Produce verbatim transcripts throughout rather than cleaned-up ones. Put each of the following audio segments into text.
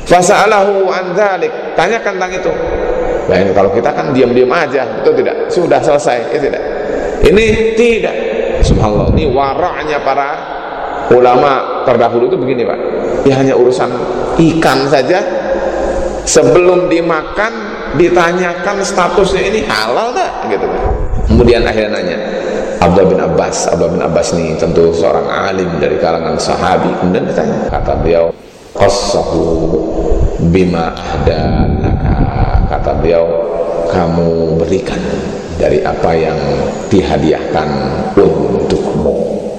Fasa'alahu an dzalik, tanyakan tentang itu. Nah, ini kalau kita kan diam-diam aja, betul tidak? Sudah selesai, ya tidak? Ini tidak. Subhanallah, ini waraknya para ulama terdahulu itu begini, Pak. Ya hanya urusan ikan saja, sebelum dimakan ditanyakan statusnya ini halal tak? Gitu. Kemudian akhirnya nanya Abdullah bin Abbas. Abdullah bin Abbas ini tentu seorang alim dari kalangan sahabi. Kemudian ditanya, kata beliau, qassahu bima ahdalaka, kata beliau, kamu berikan dari apa yang dihadiahkan untukmu.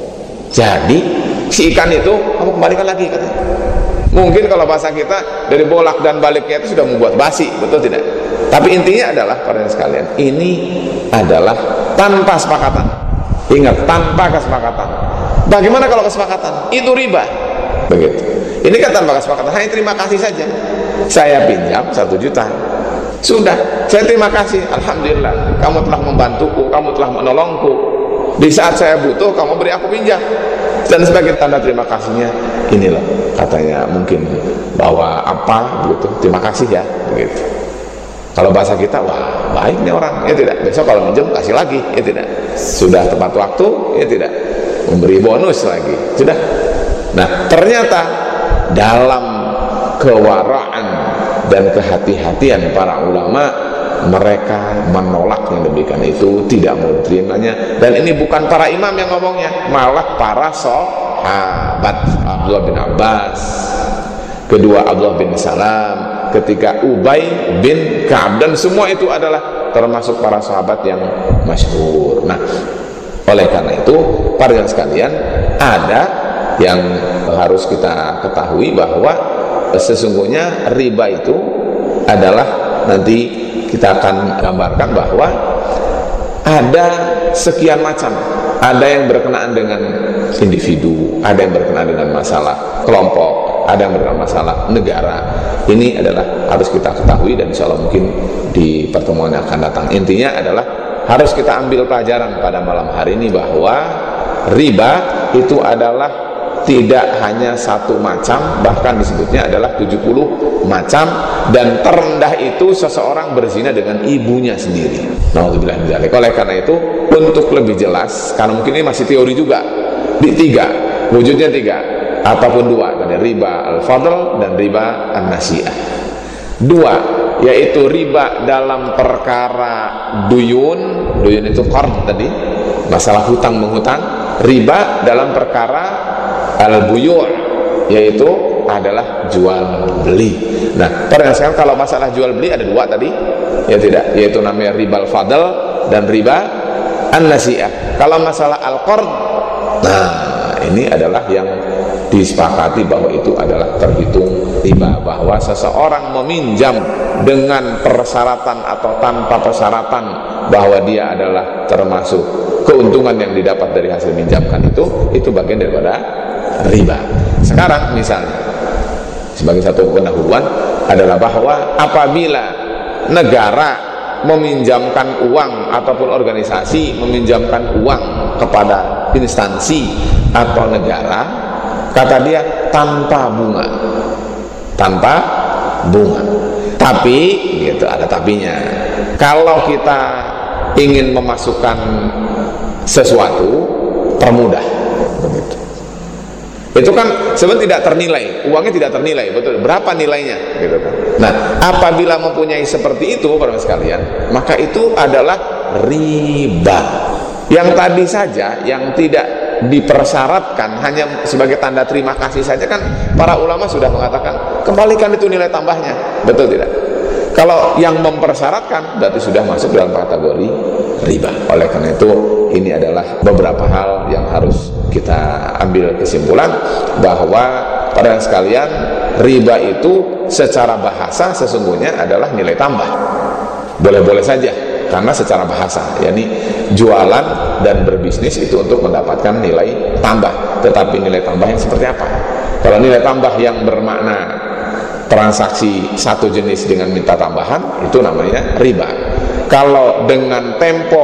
Jadi si ikan itu kamu kembalikan lagi, katanya. Mungkin kalau bahasa kita dari bolak dan baliknya itu sudah membuat basi, betul tidak? Tapi intinya adalah para sekalian, ini adalah tanpa sepakatan. Ingat, tanpa kesepakatan. Bagaimana kalau kesepakatan? Itu riba. Begitu. Ini kan tanpa kesepakatan, hanya terima kasih saja. Saya pinjam satu juta, sudah, saya terima kasih, alhamdulillah, kamu telah membantuku, kamu telah menolongku. Di saat saya butuh, kamu beri aku pinjam. Dan sebagai tanda terima kasihnya, inilah katanya mungkin bawa apa begitu, terima kasih ya, begitu. Kalau bahasa kita, wah baik nih orang, ya tidak. Besok kalau minjem kasih lagi, ya tidak. Sudah tepat waktu, ya tidak. Memberi bonus lagi, sudah. Nah ternyata dalam kewaraan dan kehati-hatian para ulama, mereka menolak yang demikian itu, tidak mau terimanya. Dan ini bukan para imam yang ngomongnya, malah para sahabat. Abdullah bin Abbas, kedua Abdullah bin Salam, ketika Ubay bin Ka'ab, dan semua itu adalah termasuk para sahabat yang masyhur. Nah, oleh karena itu para yang sekalian, ada yang harus kita ketahui bahwa sesungguhnya riba itu adalah, nanti kita akan gambarkan bahwa ada sekian macam. Ada yang berkenaan dengan individu, ada yang berkenaan dengan masalah kelompok, ada yang berkenaan masalah negara. Ini adalah harus kita ketahui, dan insya Allah mungkin di pertemuan yang akan datang. Intinya adalah harus kita ambil pelajaran pada malam hari ini bahwa riba itu adalah tidak hanya satu macam, bahkan disebutnya adalah tujuh puluh macam, dan terendah itu seseorang berzina dengan ibunya sendiri. Nauzubillah min dzalik. Oleh karena itu, untuk lebih jelas, karena mungkin ini masih teori juga, di tiga, wujudnya tiga, ataupun dua, ada riba al-fadl dan riba an-nasi'ah. Dua, yaitu riba dalam perkara duyun, duyun itu qard tadi, masalah hutang menghutang. Riba dalam perkara al-buyu', yaitu adalah jual beli. Nah, perhatikan kalau masalah jual beli ada dua tadi, ya tidak, yaitu namanya riba al-fadl dan riba an-nasi'ah. Kalau masalah al-qard, nah ini adalah yang disepakati bahwa itu adalah terhitung riba, bahwa seseorang meminjam dengan persyaratan atau tanpa persyaratan bahwa dia adalah termasuk keuntungan yang didapat dari hasil minjamkan itu, itu bagian daripada riba. Sekarang misalnya sebagai satu pendahuluan adalah bahwa apabila negara meminjamkan uang ataupun organisasi meminjamkan uang kepada instansi atau negara, kata dia tanpa bunga, tanpa bunga. Tapi gitu, ada tapinya. Kalau kita ingin memasukkan sesuatu, permudah begitu. Itu kan sebenarnya tidak ternilai, uangnya tidak ternilai, betul. Berapa nilainya, gitu kan. Nah, apabila mempunyai seperti itu, para sekalian, maka itu adalah riba. Yang tadi saja, yang tidak dipersyaratkan, hanya sebagai tanda terima kasih saja, kan para ulama sudah mengatakan kembalikan itu nilai tambahnya, betul tidak? Kalau yang mempersyaratkan berarti sudah masuk dalam kategori riba. Oleh karena itu, ini adalah beberapa hal yang harus kita ambil kesimpulan bahwa para sekalian, riba itu secara bahasa sesungguhnya adalah nilai tambah. Boleh-boleh saja, karena secara bahasa, yakni jualan dan berbisnis itu untuk mendapatkan nilai tambah. Tetapi nilai tambah yang seperti apa? Kalau nilai tambah yang bermakna transaksi satu jenis dengan minta tambahan, itu namanya riba. Kalau dengan tempo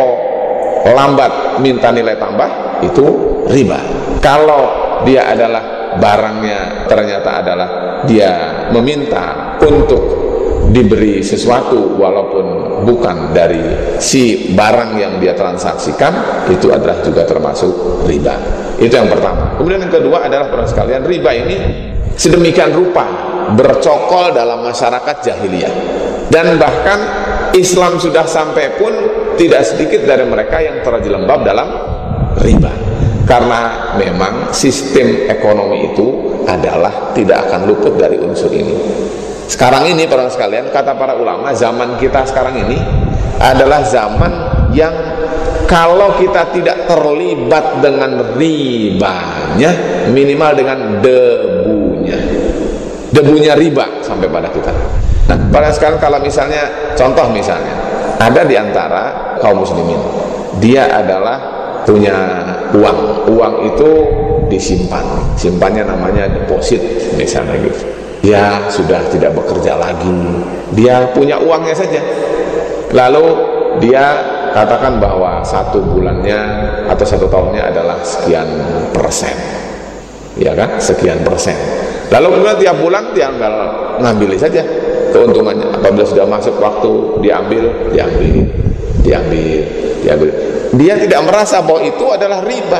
lambat minta nilai tambah, itu riba. Kalau dia adalah barangnya ternyata adalah dia meminta untuk diberi sesuatu walaupun bukan dari si barang yang dia transaksikan, itu adalah juga termasuk riba. Itu yang pertama. Kemudian yang kedua adalah, para sekalian, riba ini sedemikian rupa bercokol dalam masyarakat jahiliyah, dan bahkan Islam sudah sampai pun tidak sedikit dari mereka yang terjelembab dalam riba, karena memang sistem ekonomi itu adalah tidak akan luput dari unsur ini. Sekarang ini, para sekalian, kata para ulama, zaman kita sekarang ini adalah zaman yang kalau kita tidak terlibat dengan ribanya, minimal dengan debunya debunya riba sampai pada kita. Nah, para sekalian, kalau misalnya, contoh misalnya, ada di antara kaum muslimin, dia adalah punya uang, uang itu disimpan, simpannya namanya deposit misalnya gitu. Dia sudah tidak bekerja lagi, dia punya uangnya saja, lalu dia katakan bahwa satu bulannya atau satu tahunnya adalah sekian persen, ya kan, sekian persen. Lalu kemudian tiap bulan dia tinggal ngambil saja keuntungannya. Apabila sudah masuk waktu diambil, diambil, diambil, diambil. Dia tidak merasa bahwa itu adalah riba.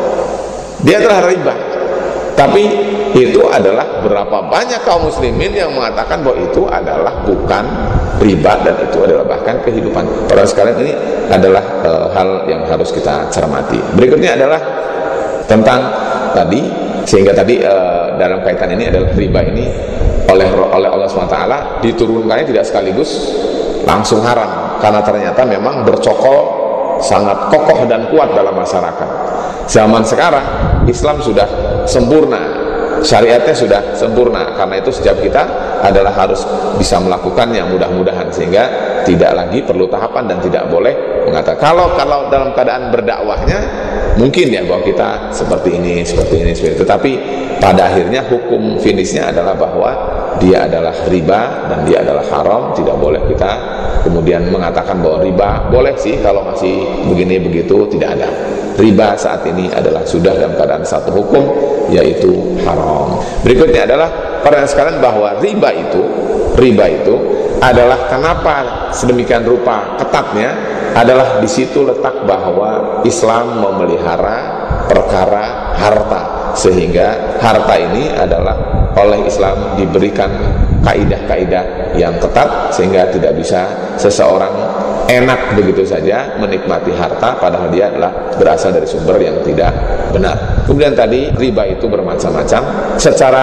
Dia adalah riba. Tapi itu adalah berapa banyak kaum muslimin yang mengatakan bahwa itu adalah bukan riba, dan itu adalah bahkan kehidupan. Para sekalian, ini adalah e, hal yang harus kita cermati. Berikutnya adalah tentang tadi, sehingga tadi e, dalam kaitan ini adalah riba ini oleh oleh Allah subhanahu wa taala diturunkannya tidak sekaligus langsung haram, karena ternyata memang bercokol sangat kokoh dan kuat dalam masyarakat. Zaman sekarang Islam sudah sempurna, syariatnya sudah sempurna, karena itu setiap kita adalah harus bisa melakukannya mudah-mudahan, sehingga tidak lagi perlu tahapan dan tidak boleh mengatakan kalau kalau dalam keadaan berdakwahnya mungkin ya bahwa kita seperti ini, seperti ini, seperti itu. Tetapi pada akhirnya hukum finishnya adalah bahwa dia adalah riba dan dia adalah haram. Tidak boleh kita kemudian mengatakan bahwa riba boleh sih kalau masih begini begitu, tidak ada. Riba saat ini adalah sudah dalam keadaan satu hukum, yaitu haram. Berikutnya adalah para sekalian bahwa riba itu riba itu adalah kenapa sedemikian rupa ketatnya, adalah di situ letak bahwa Islam memelihara perkara harta, sehingga harta ini adalah oleh Islam diberikan kaidah-kaidah yang ketat, sehingga tidak bisa seseorang enak begitu saja menikmati harta padahal dia adalah berasal dari sumber yang tidak benar. Kemudian tadi riba itu bermacam-macam. Secara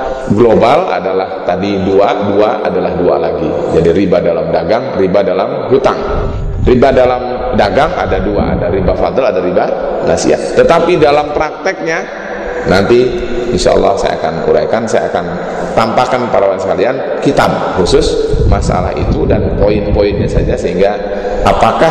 global adalah tadi dua, dua adalah dua lagi. Jadi riba dalam dagang, riba dalam hutang. Riba dalam dagang ada dua, ada riba fadl, ada riba nasiah. Tetapi dalam prakteknya nanti insya Allah saya akan uraikan, saya akan tampakkan para wanita sekalian kitab khusus masalah itu dan poin-poinnya saja, sehingga apakah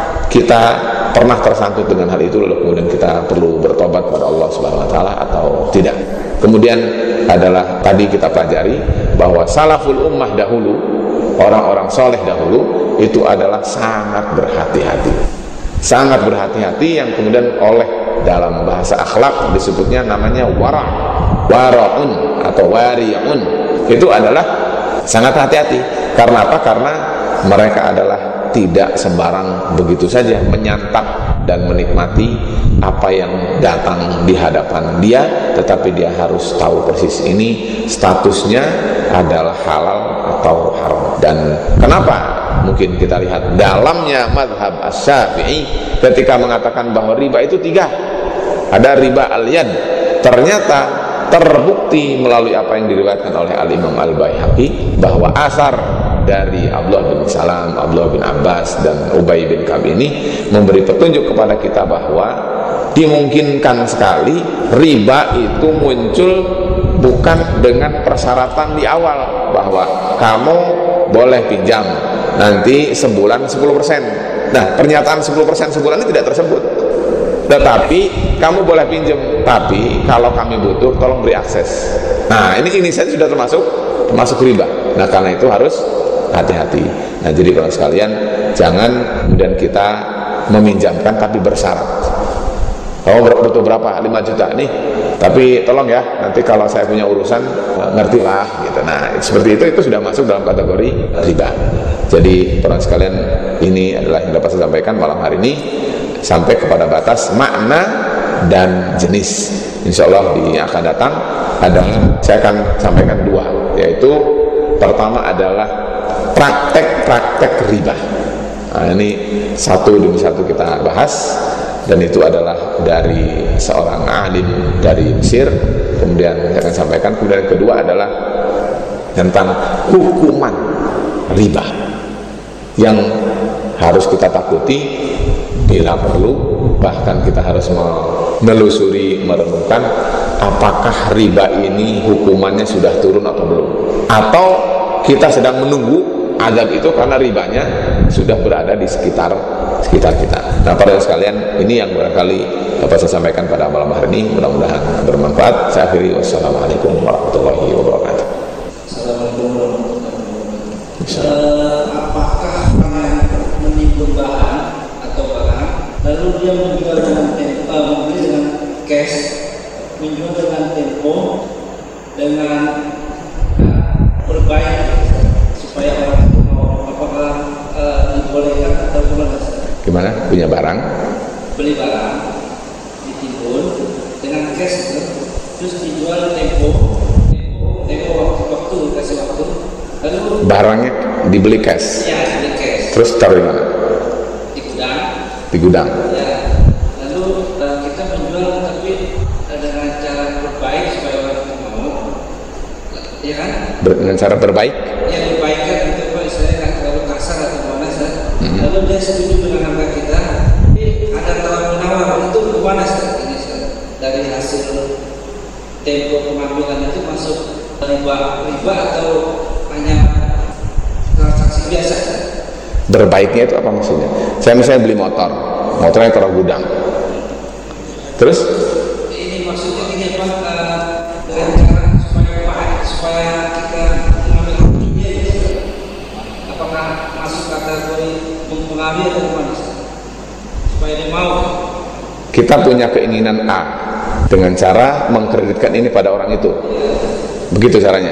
kita pernah tersangkut dengan hal itu lalu kemudian kita perlu bertobat kepada Allah Subhanahu wa taala atau tidak. Kemudian adalah tadi kita pelajari bahwa salaful ummah dahulu, orang-orang soleh dahulu itu adalah sangat berhati-hati, sangat berhati-hati, yang kemudian oleh dalam bahasa akhlak disebutnya namanya wara, waraun atau wariun. Itu adalah sangat hati-hati. Karena apa? Karena mereka adalah tidak sembarang begitu saja menyantap dan menikmati apa yang datang di hadapan dia, tetapi dia harus tahu persis ini statusnya adalah halal atau haram. Dan kenapa? Mungkin kita lihat dalamnya mazhab Asy-Syafi'i ketika mengatakan bahwa riba itu tiga. Ada riba al-yad, ternyata terbukti melalui apa yang diriwayatkan oleh Al-Imam Al-Baihaqi bahwa asar dari Abdullah bin Salam, Abdullah bin Abbas dan Ubay bin Ka'ab ini memberi petunjuk kepada kita bahwa dimungkinkan sekali riba itu muncul bukan dengan persyaratan di awal bahwa kamu boleh pinjam nanti sebulan sepuluh persen. Nah, pernyataan sepuluh persen sebulan ini tidak tersebut. Tetapi kamu boleh pinjam, tapi kalau kami butuh tolong beri akses. Nah, ini ini saya sudah termasuk termasuk riba. Nah, karena itu harus hati-hati. Nah, jadi kalau sekalian jangan kemudian kita meminjamkan tapi bersyarat. Kamu butuh berapa? lima juta nih. Tapi tolong ya, nanti kalau saya punya urusan ngertilah gitu. Nah, seperti itu itu sudah masuk dalam kategori riba. Jadi orang sekalian, ini adalah yang dapat saya sampaikan malam hari ini, sampai kepada batas makna dan jenis. Insya Allah di yang akan datang adalah saya akan sampaikan dua, yaitu pertama adalah praktek-praktek riba. Nah, ini satu demi satu kita bahas, dan itu adalah dari seorang alim dari Mesir. Kemudian saya akan sampaikan. Kemudian yang kedua adalah tentang hukuman riba yang harus kita takuti bila perlu, bahkan kita harus menelusuri, merenungkan apakah riba ini hukumannya sudah turun atau belum, atau kita sedang menunggu azab itu karena ribanya sudah berada di sekitar sekitar kita. Nah, para sekalian, ini yang barangkali dapat saya sampaikan pada malam hari ini, mudah-mudahan bermanfaat. Saya akhiri, wassalamualaikum warahmatullahi wabarakatuh. Assalamualaikum warahmatullahi wabarakatuh. Apakah orang menimbun bahan atau barang lalu dia menjual dengan tempo, membeli dengan cash, menjual dengan tempo, dengan uh, berbaik supaya orang itu mau, apakah uh, dibolehkan atau tidak? Gimana? Punya barang, beli barang ditimbun dengan cash itu, terus dijual tempo, tempo, tempo waktu, waktu kasih waktu, lalu barangnya dibeli cash, ya dibeli cash, terus taruh di mana? di gudang, Di gudang. ya, lalu uh, kita menjual tapi uh, dengan cara berbaik supaya orang itu mau, ya kan? Ber, dengan cara berbaik. Ya dibaikkan itu Pak, istilahnya nggak terlalu kasar atau mana sah. Hmm. Lalu dia setuju dengan harga kita, tapi ada tawar menawar, itu kemana sah? Ini sah, dari hasil tempo pengambilan itu masuk riba, riba atau hanya transaksi biasa? Sah? Berbaiknya itu apa maksudnya? Saya misalnya beli motor, motornya taruh gudang, terus Ini maksudnya ini apa? Uh, dengan cara supaya baik, supaya kita mengambil haknya gitu. Apakah masuk kategori mengambil atau gimana? Supaya dia mau. kita punya keinginan A dengan cara mengkreditkan ini pada orang itu. Begitu caranya.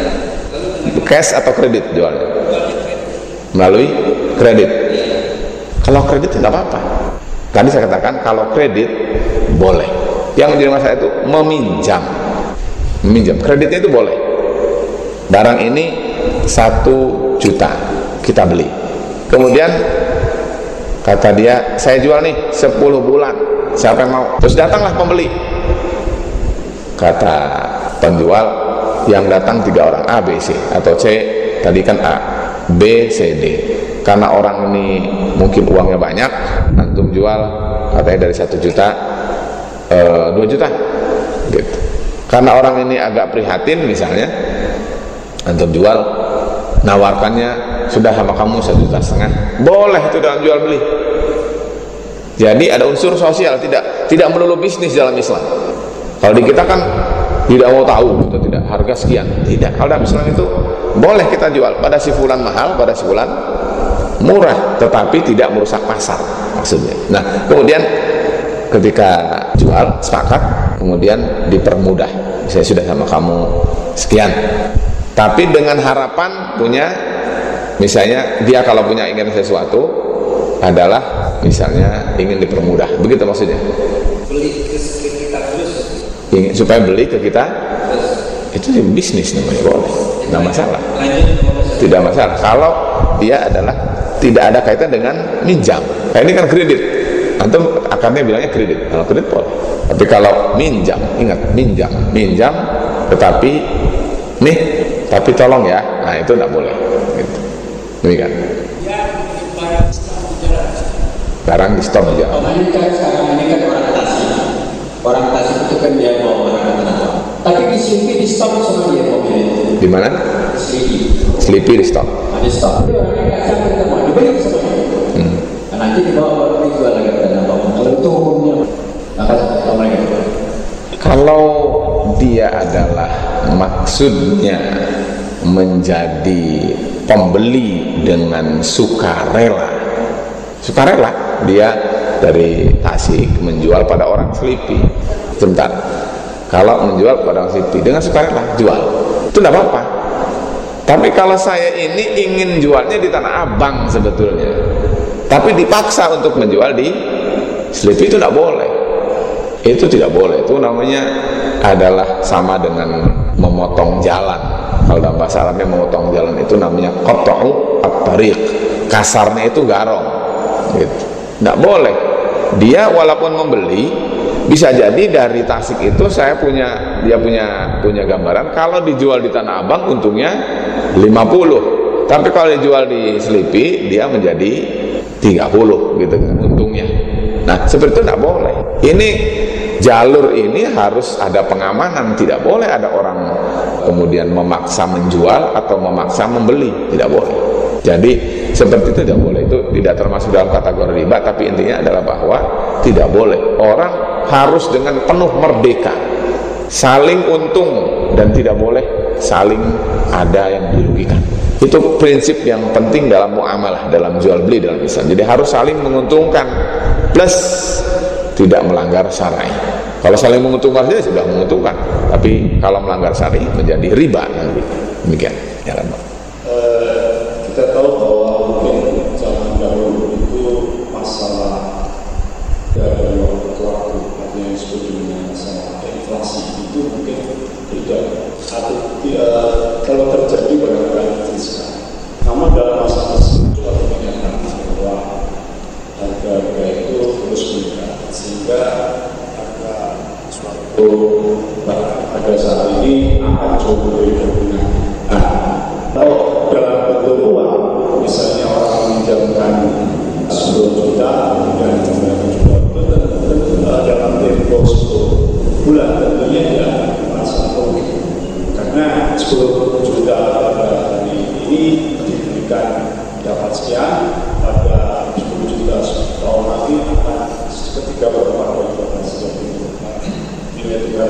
Cash atau kredit jualnya? Melalui kredit. Kalau kredit tidak apa-apa. Tadi saya katakan kalau kredit boleh. Yang menjadi masalah itu meminjam. Meminjam. Kreditnya itu boleh. Barang ini satu juta kita beli. Kemudian kata dia, saya jual nih sepuluh bulan. Siapa yang mau? Terus datanglah pembeli. Kata penjual, yang datang tiga orang, A, B, C, atau C, tadi kan A, B, C, D. Karena orang ini mungkin uangnya banyak, antum jual katanya dari satu juta eh, dua juta gitu. Karena orang ini agak prihatin misalnya, antum jual, nawarkannya sudah sama kamu satu juta setengah, boleh itu dalam jual beli. Jadi ada unsur sosial, tidak tidak melulu bisnis dalam Islam. Kalau di kita kan tidak mau tahu gitu, tidak harga sekian, tidak. Kalau dalam Islam itu boleh kita jual pada si fulan mahal, pada si fulan murah, tetapi tidak merusak pasar maksudnya. Nah, kemudian ketika jual sepakat, kemudian dipermudah. Saya sudah sama kamu sekian, tapi dengan harapan punya, misalnya dia kalau punya ingin sesuatu adalah misalnya ingin dipermudah, begitu maksudnya. Beli ke kita terus. Ingin supaya beli ke kita, itu bisnis namanya, boleh, nggak masalah, tidak masalah. Kalau dia adalah tidak ada kaitan dengan minjam. Nah, ini kan kredit, antum akarnya bilangnya kredit. Kalau kredit boleh, tapi kalau minjam, ingat minjam, minjam, tetapi nih, tapi tolong ya, nah itu nggak boleh. Gitu. Demikian. Barang di stop aja. Oh, ini kan sekarang ini kan orang tasik, orang tasik itu kan dia bawa barang-barang. Tapi di sini di stop sama dia mobil. Di mana? Selipi. Selipi di stop. Di stop. Jadi orangnya nggak sampai ketemu, dibeli sama dia. Hmm. Nah, nanti dibawa baru dijual lagi ke dalam toko. Kalau itu hukumnya, maka sama mereka. Kalau dia adalah maksudnya menjadi pembeli dengan sukarela, sukarela dia dari Tasik menjual pada orang Selipi. Sebentar, Kalau menjual kepada orang Slipi dengan sukarela jual, itu tidak apa-apa. Tapi kalau saya ini ingin jualnya di Tanah Abang sebetulnya, tapi dipaksa untuk menjual di Slipi, itu tidak boleh. Itu tidak boleh. Itu namanya adalah sama dengan memotong jalan. Kalau dalam bahasa Arabnya memotong jalan itu namanya qat'u at-tariq. Kasarnya itu garong. Gitu. Tidak boleh. Dia walaupun membeli, bisa jadi dari Tasik itu saya punya, dia punya punya gambaran kalau dijual di Tanah Abang untungnya lima puluh, tapi kalau dijual di Slipi dia menjadi tiga puluh gitu kan untungnya. Nah seperti itu tidak boleh. Ini jalur ini harus ada pengamanan, tidak boleh ada orang kemudian memaksa menjual atau memaksa membeli, tidak boleh. Jadi seperti itu tidak boleh, itu tidak termasuk dalam kategori riba, tapi intinya adalah bahwa tidak boleh. Orang harus dengan penuh merdeka, saling untung dan tidak boleh saling ada yang dirugikan. Itu prinsip yang penting dalam muamalah, dalam jual beli dalam Islam. Jadi harus saling menguntungkan plus tidak melanggar syar'i. Kalau saling menguntungkan saja sudah menguntungkan, tapi kalau melanggar syar'i menjadi riba nanti. Demikian. Ya, Pak. Kita tahu bahwa mungkin zaman dahulu itu masalah dari waktu ke waktu, artinya yang disebut dengan masalah inflasi itu mungkin tidak atau tidak kalau terjadi barangkali sekarang. Namun dalam masa tersebut juga terlihat bahwa harga-harga itu terus meningkat sehingga harga suatu barang pada saat ini akan jauh berbeda dengan kalau dalam bentuk uang, misalnya orang meminjamkan sepuluh juta dan kemudian juga dalam tempo sepuluh bulan, tentunya tidak merasa rugi karena sepuluh juta pada hari ini diberikan dapat sekian, pada sepuluh juta tahun lagi akan ketika berapa berapa seperti itu nilai tukar.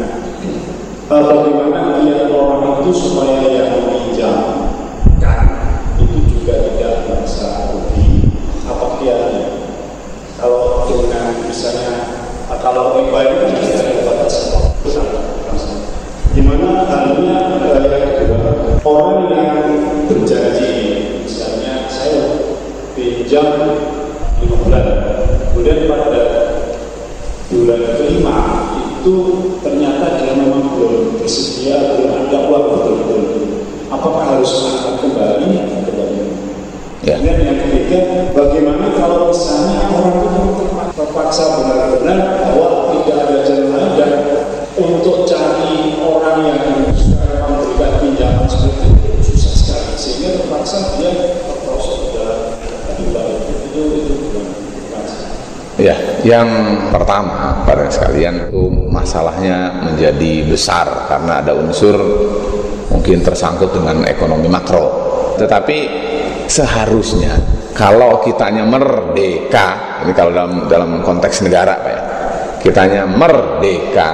Nah, bagaimana dia orang itu supaya yang meminjamkan itu juga tidak merasa rugi? Apa kiatnya? Kalau dengan misalnya kalau riba itu kan tidak ada batas waktu, gimana halnya yang kedua, orang yang berjanji misalnya saya pinjam lima bulan, kemudian pada bulan kelima itu ternyata dia memang belum bersedia, belum ada uang betul-betul, apakah harus angkat kembali atau kembali? Ya. Kemudian yang ketiga, bagaimana kalau misalnya orang itu terpaksa benar-benar bahwa tidak ada jalan lain dan untuk cari orang yang bisa memberikan pinjaman seperti itu susah sekali, sehingga terpaksa dia terprosok dalam riba itu itu itu Ya, yang pertama pada sekalian itu masalahnya menjadi besar karena ada unsur mungkin tersangkut dengan ekonomi makro. Tetapi seharusnya kalau kitanya merdeka, ini kalau dalam dalam konteks negara Pak ya, kitanya merdeka,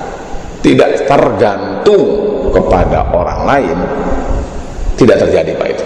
tidak tergantung kepada orang lain, tidak terjadi Pak itu.